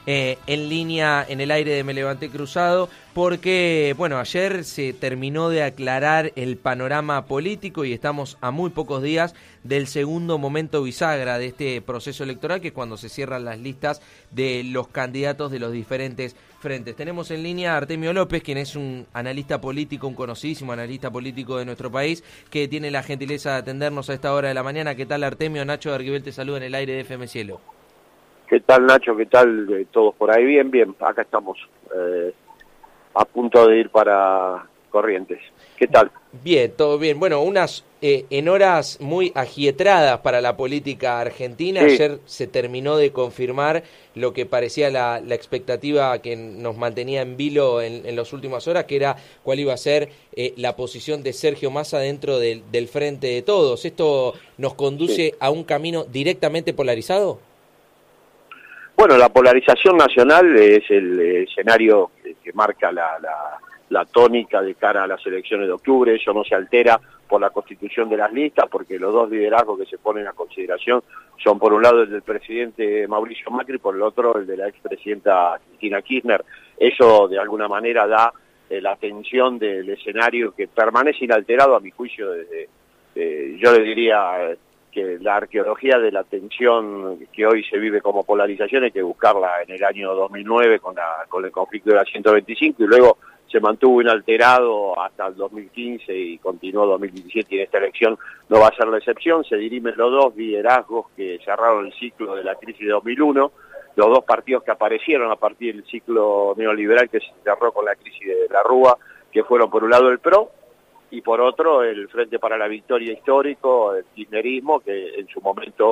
en línea en el aire de Me Levanté Cruzado, porque, bueno, ayer se terminó de aclarar el panorama político y estamos a muy pocos días del segundo momento bisagra de este proceso electoral, que es cuando se cierran las listas de los candidatos de los diferentes frentes. Tenemos en línea a Artemio López, quien es un analista político, un conocidísimo analista político de nuestro país, que tiene la gentileza de atendernos a esta hora de la mañana. ¿Qué tal, Artemio? Nacho de Arquivel te saluda en el aire de FM Cielo. ¿Qué tal, Nacho? ¿Qué tal todos por ahí? Bien, bien, acá estamos a punto de ir para Corrientes. ¿Qué tal? Bien, todo bien. Bueno, unas en horas muy agietradas para la política argentina. Sí. Ayer se terminó de confirmar lo que parecía la expectativa que nos mantenía en vilo en las últimas horas, que era cuál iba a ser la posición de Sergio Massa dentro del Frente de Todos. ¿Esto nos conduce a un camino directamente polarizado? Bueno, la polarización nacional es el escenario que marca la tónica de cara a las elecciones de octubre. Eso no se altera por la constitución de las listas, porque los dos liderazgos que se ponen a consideración son, por un lado, el del presidente Mauricio Macri y por el otro el de la expresidenta Cristina Kirchner. Eso, de alguna manera, da la tensión del escenario que permanece inalterado, a mi juicio, desde, yo le diría, que la arqueología de la tensión que hoy se vive como polarización hay que buscarla en el año 2009 con el conflicto de la 125, y luego se mantuvo inalterado hasta el 2015 y continuó 2017, y en esta elección no va a ser la excepción. Se dirimen los dos liderazgos que cerraron el ciclo de la crisis de 2001, los dos partidos que aparecieron a partir del ciclo neoliberal que se cerró con la crisis de la Rúa, que fueron por un lado el PRO, y por otro el Frente para la Victoria histórico, el kirchnerismo, que en su momento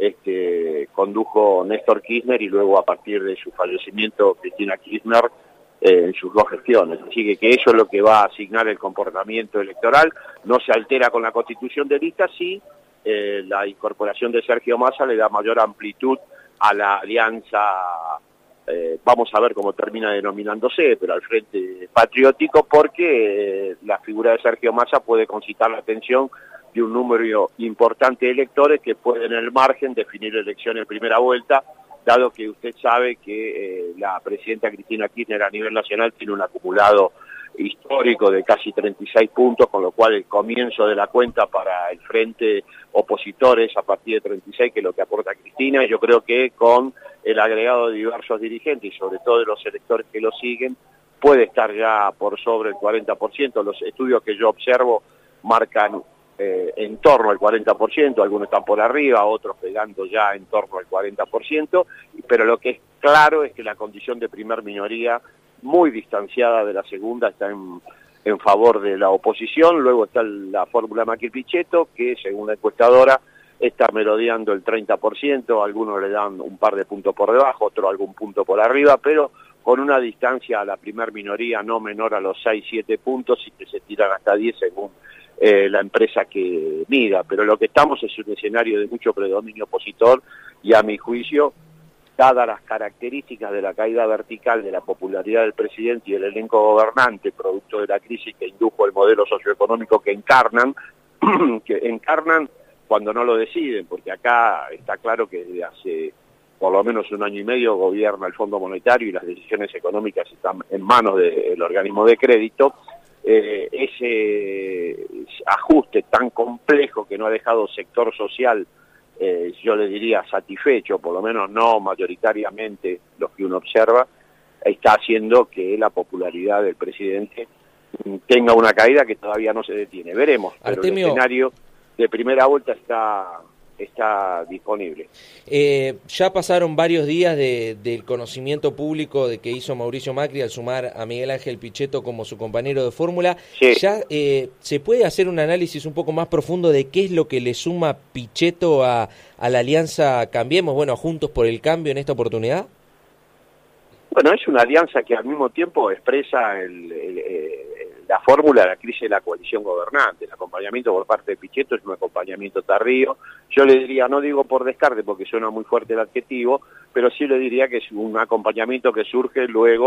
condujo Néstor Kirchner, y luego a partir de su fallecimiento Cristina Kirchner en sus dos gestiones. Así que eso es lo que va a asignar el comportamiento electoral. No se altera con la constitución de listas, sí la incorporación de Sergio Massa le da mayor amplitud a la alianza. Vamos a ver cómo termina denominándose, pero al Frente Patriótico, porque la figura de Sergio Massa puede concitar la atención de un número importante de electores que pueden en el margen definir elecciones en primera vuelta, dado que usted sabe que la presidenta Cristina Kirchner a nivel nacional tiene un acumulado histórico de casi 36 puntos, con lo cual el comienzo de la cuenta para el frente opositor es a partir de 36, que es lo que aporta Cristina. Yo creo que con el agregado de diversos dirigentes y sobre todo de los electores que lo siguen, puede estar ya por sobre el 40%. Los estudios que yo observo marcan en torno al 40%, algunos están por arriba, otros pegando ya en torno al 40%, pero lo que es claro es que la condición de primer minoría, muy distanciada de la segunda, está en favor de la oposición. Luego está la fórmula Macri-Pichetto, que según la encuestadora está merodeando el 30%, algunos le dan un par de puntos por debajo, otros algún punto por arriba, pero con una distancia a la primer minoría no menor a los 6-7 puntos, y que se tiran hasta 10 según la empresa que mida. Pero lo que estamos es un escenario de mucho predominio opositor, y a mi juicio, dadas las características de la caída vertical de la popularidad del presidente y el elenco gobernante, producto de la crisis que indujo el modelo socioeconómico que encarnan cuando no lo deciden, porque acá está claro que desde hace por lo menos un año y medio gobierna el Fondo Monetario y las decisiones económicas están en manos del organismo de crédito. Ese ajuste tan complejo que no ha dejado sector social, yo le diría satisfecho, por lo menos no mayoritariamente los que uno observa, está haciendo que la popularidad del presidente tenga una caída que todavía no se detiene. Veremos, pero Artemio, el escenario de primera vuelta está disponible. Ya pasaron varios días del conocimiento público de que hizo Mauricio Macri al sumar a Miguel Ángel Pichetto como su compañero de fórmula. Sí. ¿Ya se puede hacer un análisis un poco más profundo de qué es lo que le suma Pichetto a la alianza Cambiemos, bueno, Juntos por el Cambio en esta oportunidad? Bueno, es una alianza que al mismo tiempo expresa la fórmula de la crisis de la coalición gobernante. El acompañamiento por parte de Pichetto es un acompañamiento tardío. Yo le diría, no digo por descarte porque suena muy fuerte el adjetivo, pero sí le diría que es un acompañamiento que surge luego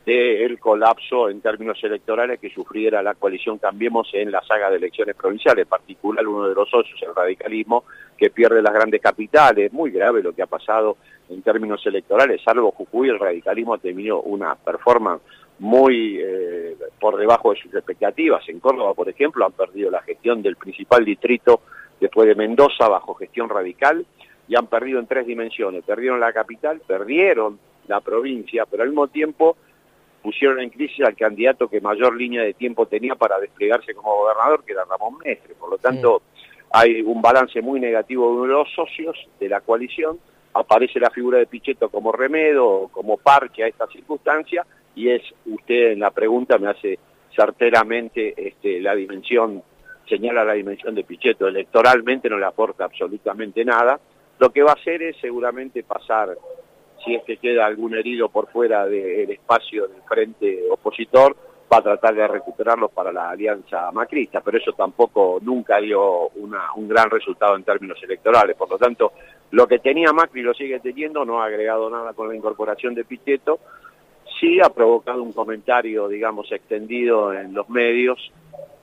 del colapso en términos electorales que sufriera la coalición Cambiemos en la saga de elecciones provinciales, en particular uno de los socios, el radicalismo, que pierde las grandes capitales. Muy grave lo que ha pasado en términos electorales, salvo Jujuy, el radicalismo ha tenido una performance muy por debajo de sus expectativas. En Córdoba, por ejemplo, han perdido la gestión del principal distrito después de Mendoza bajo gestión radical y han perdido en 3 dimensiones. Perdieron la capital, perdieron la provincia, pero al mismo tiempo pusieron en crisis al candidato que mayor línea de tiempo tenía para desplegarse como gobernador, que era Ramón Mestre. Por lo tanto, hay un balance muy negativo de los socios de la coalición. Aparece la figura de Pichetto como remedio, como parche a esta circunstancia, y usted en la pregunta me hace certeramente la dimensión, señala la dimensión de Pichetto. Electoralmente no le aporta absolutamente nada. Lo que va a hacer es seguramente pasar, si es que queda algún herido por fuera del espacio del frente opositor, va a tratar de recuperarlos para la alianza macrista, pero eso tampoco nunca dio un gran resultado en términos electorales. Por lo tanto, lo que tenía Macri lo sigue teniendo, no ha agregado nada con la incorporación de Pichetto. Sí ha provocado un comentario, digamos, extendido en los medios,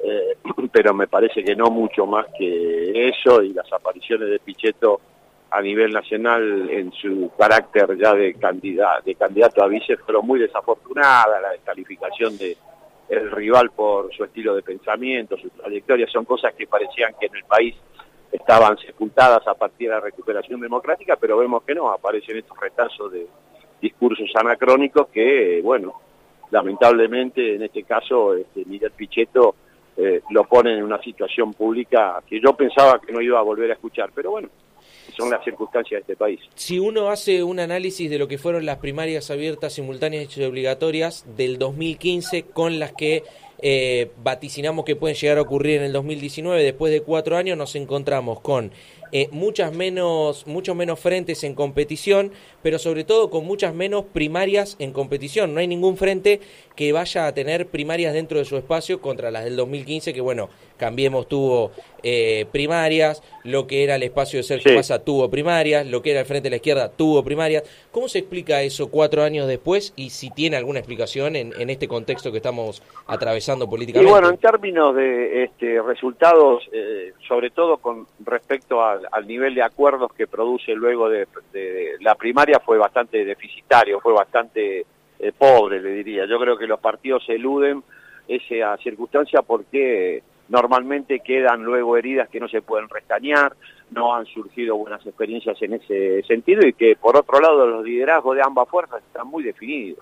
pero me parece que no mucho más que eso, y las apariciones de Pichetto a nivel nacional en su carácter ya de candidato a vice fueron muy desafortunadas. La descalificación de el rival por su estilo de pensamiento, su trayectoria, son cosas que parecían que en el país estaban sepultadas a partir de la recuperación democrática, pero vemos que no, aparecen estos retazos de discursos anacrónicos que, bueno, lamentablemente en este caso Miguel Pichetto lo pone en una situación pública que yo pensaba que no iba a volver a escuchar, pero bueno, son las circunstancias de este país. Si uno hace un análisis de lo que fueron las primarias abiertas, simultáneas y obligatorias del 2015 con las que vaticinamos que pueden llegar a ocurrir en el 2019, después de 4 años nos encontramos con muchos menos frentes en competición, pero sobre todo con muchas menos primarias en competición. No hay ningún frente que vaya a tener primarias dentro de su espacio contra las del 2015, que bueno, Cambiemos tuvo primarias, lo que era el espacio de Sergio Massa tuvo primarias, lo que era el Frente de la Izquierda tuvo primarias. ¿Cómo se explica eso 4 años después y si tiene alguna explicación en este contexto que estamos atravesando políticamente? Y bueno, en términos de resultados, sobre todo con respecto al nivel de acuerdos que produce luego de la primaria, fue bastante deficitario, fue bastante pobre, le diría. Yo creo que los partidos eluden esa circunstancia porque normalmente quedan luego heridas que no se pueden restañar, no han surgido buenas experiencias en ese sentido, y que por otro lado los liderazgos de ambas fuerzas están muy definidos.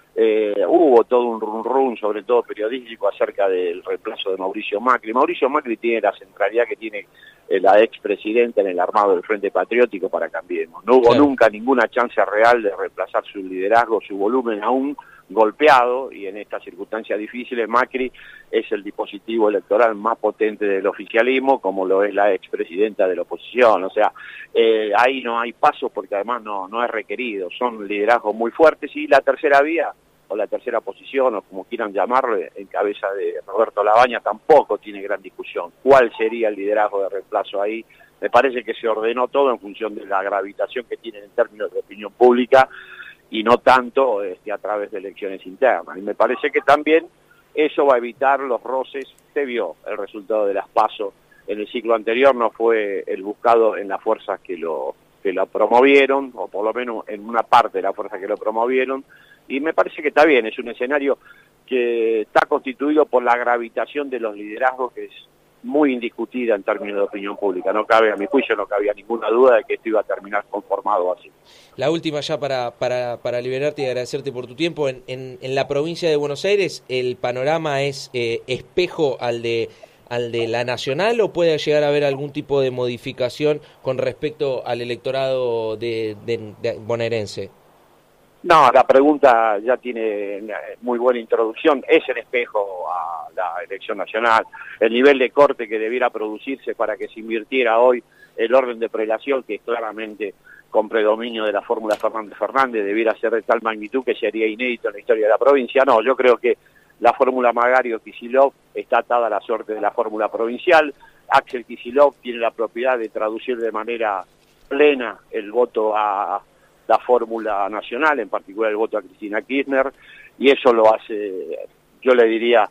Hubo todo un run, sobre todo periodístico, acerca del reemplazo de Mauricio Macri. Mauricio Macri tiene la centralidad que tiene la expresidenta en el armado del Frente Patriótico para Cambiemos. No hubo nunca ninguna chance real de reemplazar su liderazgo, su volumen aún golpeado, y en estas circunstancias difíciles Macri es el dispositivo electoral más potente del oficialismo, como lo es la expresidenta de la oposición. O sea, ahí no hay pasos porque además no es requerido, son liderazgos muy fuertes, y la tercera vía, o la tercera posición, o como quieran llamarle, en cabeza de Roberto Labaña, tampoco tiene gran discusión. ¿Cuál sería el liderazgo de reemplazo ahí? Me parece que se ordenó todo en función de la gravitación que tienen en términos de opinión pública, y no tanto a través de elecciones internas. Y me parece que también eso va a evitar los roces. Usted vio el resultado de las PASO en el ciclo anterior, no fue el buscado en las fuerzas que lo promovieron, o por lo menos en una parte de las fuerzas que lo promovieron, y me parece que está bien. Es un escenario que está constituido por la gravitación de los liderazgos, que es muy indiscutida en términos de opinión pública. No cabe, a mi juicio, no cabía ninguna duda de que esto iba a terminar conformado así. La última ya para liberarte y agradecerte por tu tiempo. En la provincia de Buenos Aires, ¿el panorama es espejo al de la nacional, o puede llegar a haber algún tipo de modificación con respecto al electorado de bonaerense? No, la pregunta ya tiene muy buena introducción. Es el espejo a la elección nacional. El nivel de corte que debiera producirse para que se invirtiera hoy el orden de prelación, que es claramente con predominio de la fórmula Fernández, debiera ser de tal magnitud que sería inédito en la historia de la provincia. No, yo creo que la fórmula Magario-Kicillof está atada a la suerte de la fórmula provincial. Axel Kicillof tiene la propiedad de traducir de manera plena el voto a la fórmula nacional, en particular el voto a Cristina Kirchner, y eso lo hace, yo le diría,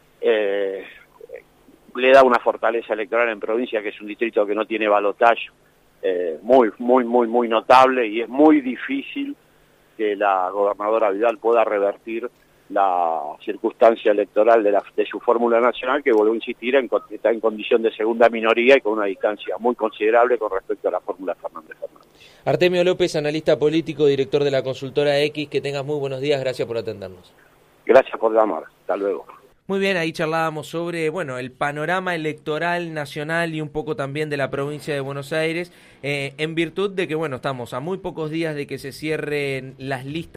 le da una fortaleza electoral en provincia, que es un distrito que no tiene balotaje, muy notable, y es muy difícil que la gobernadora Vidal pueda revertir la circunstancia electoral de su fórmula nacional, que vuelvo a insistir, está en condición de segunda minoría y con una distancia muy considerable con respecto a la fórmula Fernández. Artemio López, analista político, director de la consultora X, que tengas muy buenos días, gracias por atendernos. Gracias por llamar, hasta luego. Muy bien, ahí charlábamos sobre, el panorama electoral nacional y un poco también de la provincia de Buenos Aires, en virtud de que, estamos a muy pocos días de que se cierren las listas